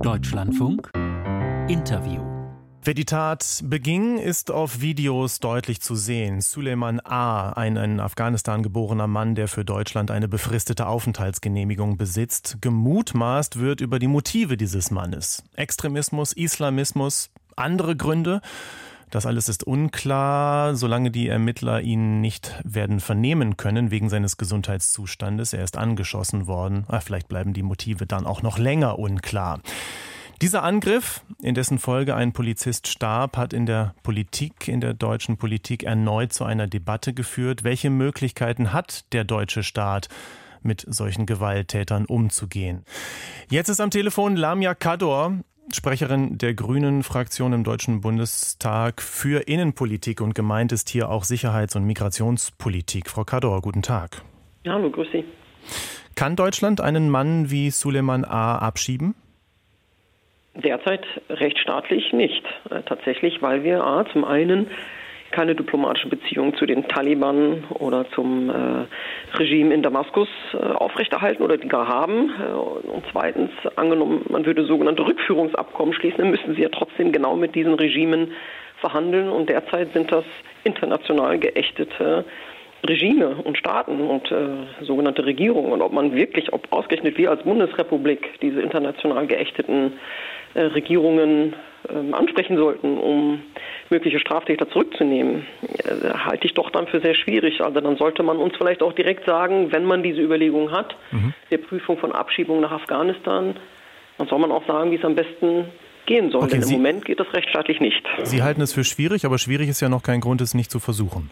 Deutschlandfunk Interview. Wer die Tat beging, ist auf Videos deutlich zu sehen. Suleiman A., ein in Afghanistan geborener Mann, der für Deutschland eine befristete Aufenthaltsgenehmigung besitzt. Gemutmaßt wird über die Motive dieses Mannes. Extremismus, Islamismus, andere Gründe. Das alles ist unklar, solange die Ermittler ihn nicht werden vernehmen können wegen seines Gesundheitszustandes. Er ist angeschossen worden. Vielleicht bleiben die Motive dann auch noch länger unklar. Dieser Angriff, in dessen Folge ein Polizist starb, hat in der deutschen Politik erneut zu einer Debatte geführt. Welche Möglichkeiten hat der deutsche Staat, mit solchen Gewalttätern umzugehen? Jetzt ist am Telefon Lamia Kador, Sprecherin der Grünen-Fraktion im Deutschen Bundestag für Innenpolitik, und gemeint ist hier auch Sicherheits- und Migrationspolitik. Frau Kador, guten Tag. Hallo, grüß Sie. Kann Deutschland einen Mann wie Suleiman A. abschieben? Derzeit rechtsstaatlich nicht. Tatsächlich, weil wir zum einen keine diplomatischen Beziehungen zu den Taliban oder zum Regime in Damaskus aufrechterhalten oder die gar haben. Und zweitens, angenommen, man würde sogenannte Rückführungsabkommen schließen, dann müssten sie ja trotzdem genau mit diesen Regimen verhandeln. Und derzeit sind das international geächtete Regime und Staaten und sogenannte Regierungen. Und ob ausgerechnet wir als Bundesrepublik diese international geächteten Regierungen ansprechen sollten, um mögliche Straftäter zurückzunehmen, halte ich doch dann für sehr schwierig. Also dann sollte man uns vielleicht auch direkt sagen, wenn man diese Überlegung hat, der Prüfung von Abschiebung nach Afghanistan, dann soll man auch sagen, wie es am besten gehen soll. Okay, denn im Moment geht das rechtsstaatlich nicht. Sie halten es für schwierig, aber schwierig ist ja noch kein Grund, es nicht zu versuchen.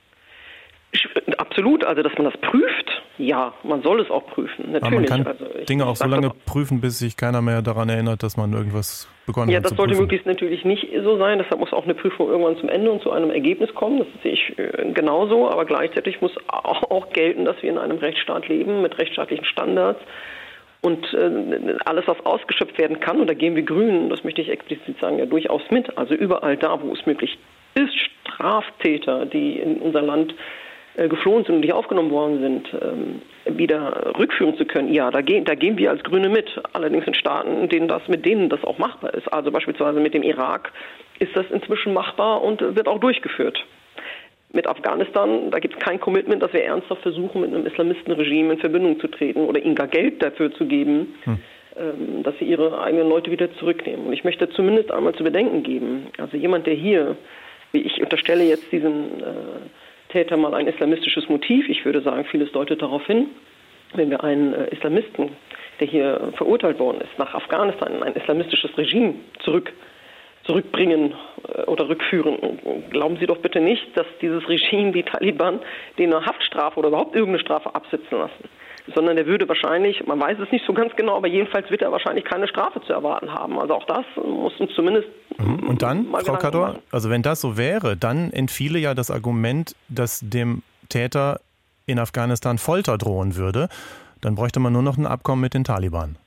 Absolut, also dass man das prüft, ja, man soll es auch prüfen, natürlich. Aber man kann Dinge auch so lange prüfen, bis sich keiner mehr daran erinnert, dass man irgendwas begonnen hat zu prüfen. Ja, das sollte möglichst natürlich nicht so sein, deshalb muss auch eine Prüfung irgendwann zum Ende und zu einem Ergebnis kommen, das sehe ich genauso, aber gleichzeitig muss auch gelten, dass wir in einem Rechtsstaat leben, mit rechtsstaatlichen Standards. Und alles, was ausgeschöpft werden kann, und da gehen wir Grünen, das möchte ich explizit sagen, ja durchaus mit, also überall da, wo es möglich ist, Straftäter, die in unser Land geflohen sind und nicht aufgenommen worden sind, wieder rückführen zu können. Ja, da gehen wir als Grüne mit. Allerdings in Staaten, mit denen das auch machbar ist. Also beispielsweise mit dem Irak ist das inzwischen machbar und wird auch durchgeführt. Mit Afghanistan, da gibt es kein Commitment, dass wir ernsthaft versuchen, mit einem Islamistenregime in Verbindung zu treten oder ihnen gar Geld dafür zu geben, dass sie ihre eigenen Leute wieder zurücknehmen. Und ich möchte zumindest einmal zu bedenken geben, also jemand, der hier, wie ich unterstelle jetzt diesen Täter mal ein islamistisches Motiv. Ich würde sagen, vieles deutet darauf hin, wenn wir einen Islamisten, der hier verurteilt worden ist, nach Afghanistan in ein islamistisches Regime zurückbringen oder rückführen. Glauben Sie doch bitte nicht, dass dieses Regime, die Taliban, den eine Haftstrafe oder überhaupt irgendeine Strafe absitzen lassen. Sondern der würde wahrscheinlich, man weiß es nicht so ganz genau, aber jedenfalls wird er wahrscheinlich keine Strafe zu erwarten haben. Also auch das muss uns zumindest Und dann, Frau Kador, also wenn das so wäre, dann entfiele ja das Argument, dass dem Täter in Afghanistan Folter drohen würde. Dann bräuchte man nur noch ein Abkommen mit den Taliban.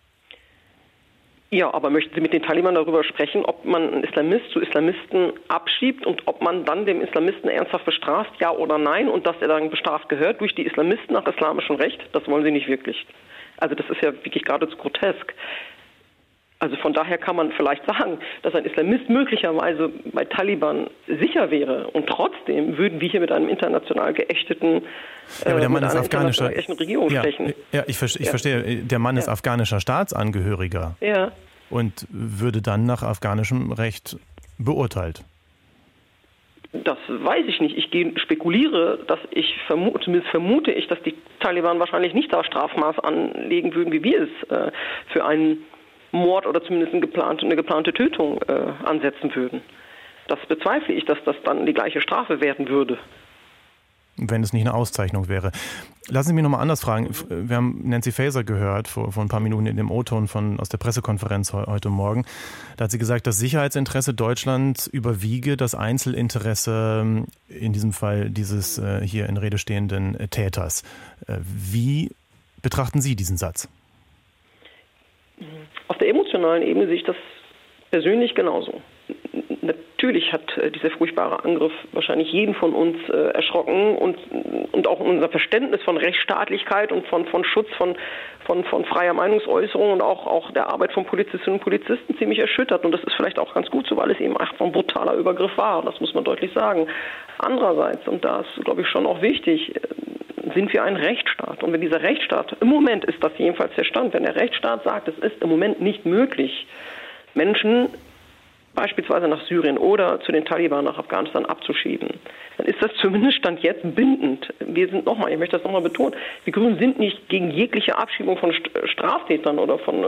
Ja, aber möchten Sie mit den Taliban darüber sprechen, ob man einen Islamist zu Islamisten abschiebt und ob man dann dem Islamisten ernsthaft bestraft, ja oder nein, und dass er dann bestraft gehört durch die Islamisten nach islamischem Recht? Das wollen Sie nicht wirklich. Also das ist ja wirklich geradezu grotesk. Also von daher kann man vielleicht sagen, dass ein Islamist möglicherweise bei Taliban sicher wäre, und trotzdem würden wir hier mit einem international geächteten aber der Mann ist afghanischer Regierung sprechen. Ja, ich verstehe. Der Mann ist afghanischer Staatsangehöriger und würde dann nach afghanischem Recht beurteilt. Das weiß ich nicht. Ich spekuliere, zumindest vermute ich, dass die Taliban wahrscheinlich nicht das Strafmaß anlegen würden, wie wir es für einen Mord oder zumindest eine geplante Tötung ansetzen würden. Das bezweifle ich, dass das dann die gleiche Strafe werden würde. Wenn es nicht eine Auszeichnung wäre. Lassen Sie mich nochmal anders fragen. Wir haben Nancy Faeser gehört vor ein paar Minuten in dem O-Ton aus der Pressekonferenz heute Morgen. Da hat sie gesagt, das Sicherheitsinteresse Deutschlands überwiege das Einzelinteresse, in diesem Fall dieses hier in Rede stehenden Täters. Wie betrachten Sie diesen Satz? Auf der emotionalen Ebene sehe ich das persönlich genauso. Natürlich hat dieser furchtbare Angriff wahrscheinlich jeden von uns erschrocken und auch unser Verständnis von Rechtsstaatlichkeit und von Schutz von freier Meinungsäußerung und auch der Arbeit von Polizistinnen und Polizisten ziemlich erschüttert. Und das ist vielleicht auch ganz gut so, weil es eben einfach ein brutaler Übergriff war. Das muss man deutlich sagen. Andererseits, und da ist, glaube ich, schon auch wichtig, sind wir ein Rechtsstaat. Und wenn dieser Rechtsstaat, im Moment ist das jedenfalls der Stand, wenn der Rechtsstaat sagt, es ist im Moment nicht möglich, Menschen beispielsweise nach Syrien oder zu den Taliban nach Afghanistan abzuschieben, dann ist das zumindest Stand jetzt bindend. Wir sind ich möchte das nochmal betonen, die Grünen sind nicht gegen jegliche Abschiebung von Straftätern oder von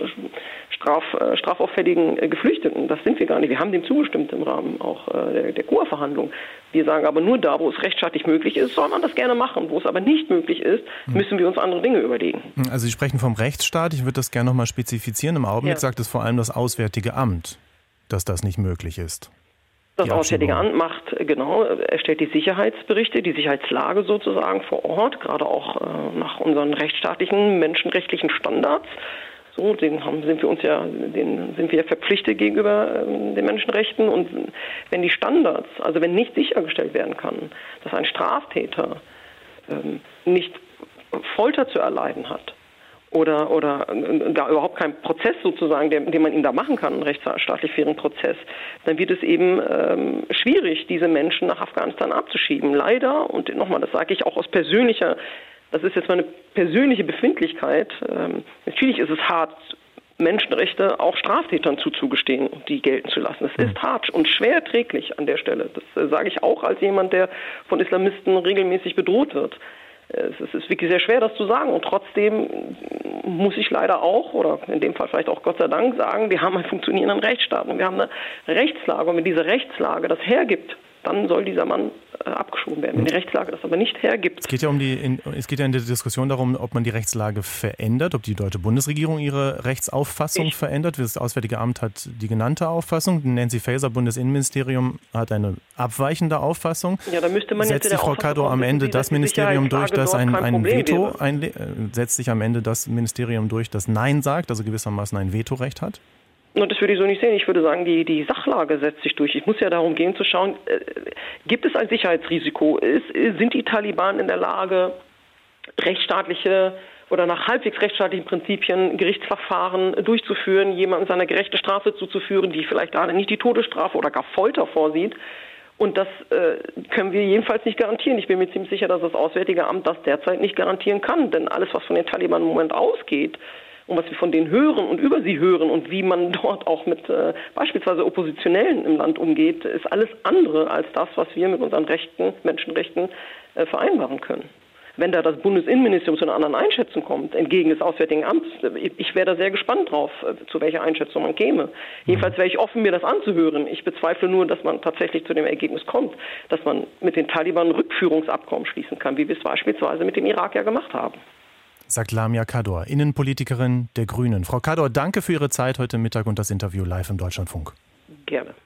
strafauffälligen Geflüchteten. Das sind wir gar nicht. Wir haben dem zugestimmt im Rahmen auch der COA-Verhandlungen. Wir sagen aber nur da, wo es rechtsstaatlich möglich ist, soll man das gerne machen. Wo es aber nicht möglich ist, müssen wir uns andere Dinge überlegen. Also Sie sprechen vom Rechtsstaat. Ich würde das gerne nochmal spezifizieren. Im Augenblick sagt es vor allem das Auswärtige Amt, dass das nicht möglich ist. Das Auswärtige Amt erstellt die Sicherheitsberichte, die Sicherheitslage sozusagen vor Ort, gerade auch nach unseren rechtsstaatlichen, menschenrechtlichen Standards. So, sind wir verpflichtet gegenüber den Menschenrechten. Und wenn die Standards, also wenn nicht sichergestellt werden kann, dass ein Straftäter nicht Folter zu erleiden hat, oder gar überhaupt kein Prozess sozusagen, den man ihm da machen kann, einen rechtsstaatlich fairen Prozess, dann wird es eben schwierig, diese Menschen nach Afghanistan abzuschieben. Leider, und nochmal, das sage ich auch aus das ist jetzt meine persönliche Befindlichkeit, natürlich ist es hart, Menschenrechte auch Straftätern zuzugestehen und die gelten zu lassen. Es ist hart und schwer erträglich an der Stelle. Das sage ich auch als jemand, der von Islamisten regelmäßig bedroht wird. Es ist wirklich sehr schwer, das zu sagen. Und trotzdem muss ich leider auch, oder in dem Fall vielleicht auch Gott sei Dank sagen, wir haben einen funktionierenden Rechtsstaat und wir haben eine Rechtslage. Und wenn diese Rechtslage das hergibt, dann soll dieser Mann abgeschoben werden. Wenn die Rechtslage das aber nicht hergibt. Es geht ja in der Diskussion darum, ob man die Rechtslage verändert, ob die deutsche Bundesregierung ihre Rechtsauffassung verändert. Das Auswärtige Amt hat die genannte Auffassung. Nancy Faeser, Bundesinnenministerium, hat eine abweichende Auffassung. Ja, da müsste man setzt die Frau Kador am Ende das Ministerium durch, das setzt sich am Ende das Ministerium durch, das Nein sagt, also gewissermaßen ein Vetorecht hat? Und das würde ich so nicht sehen. Ich würde sagen, die Sachlage setzt sich durch. Ich muss ja darum gehen zu schauen, gibt es ein Sicherheitsrisiko? Sind die Taliban in der Lage, rechtsstaatliche oder nach halbwegs rechtsstaatlichen Prinzipien Gerichtsverfahren durchzuführen, jemandem seine gerechte Strafe zuzuführen, die vielleicht gerade nicht die Todesstrafe oder gar Folter vorsieht? Und das können wir jedenfalls nicht garantieren. Ich bin mir ziemlich sicher, dass das Auswärtige Amt das derzeit nicht garantieren kann. Denn alles, was von den Taliban im Moment ausgeht, und was wir von denen hören und über sie hören und wie man dort auch mit beispielsweise Oppositionellen im Land umgeht, ist alles andere als das, was wir mit unseren Menschenrechten vereinbaren können. Wenn da das Bundesinnenministerium zu einer anderen Einschätzung kommt, entgegen des Auswärtigen Amts, ich wäre da sehr gespannt drauf, zu welcher Einschätzung man käme. Jedenfalls wäre ich offen, mir das anzuhören. Ich bezweifle nur, dass man tatsächlich zu dem Ergebnis kommt, dass man mit den Taliban Rückführungsabkommen schließen kann, wie wir es beispielsweise mit dem Irak ja gemacht haben. Sagt Lamia Kador, Innenpolitikerin der Grünen. Frau Kador, danke für Ihre Zeit heute Mittag und das Interview live im Deutschlandfunk. Gerne.